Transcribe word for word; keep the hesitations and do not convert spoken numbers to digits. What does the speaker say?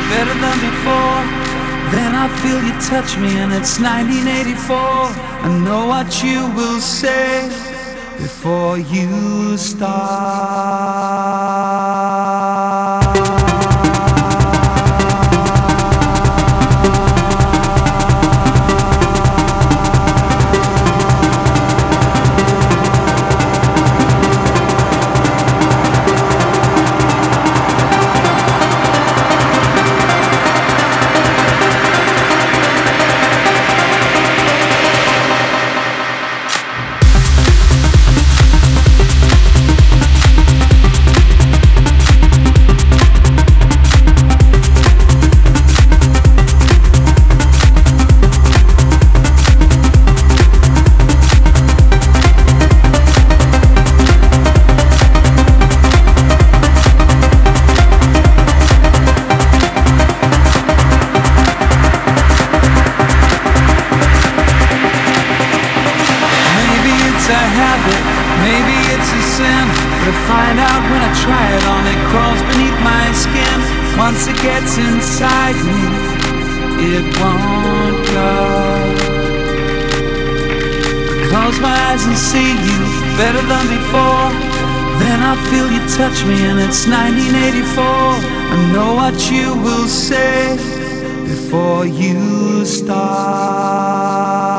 better than before. Then I feel you touch me and it's nineteen eighty-four. I know what you will say before you start. Maybe it's a sin, but I find out when I try it on. It crawls beneath my skin. Once it gets inside me, it won't go. I close my eyes and see you better than before. Then I feel you touch me and it's nineteen eighty-four. I know what you will say before you start.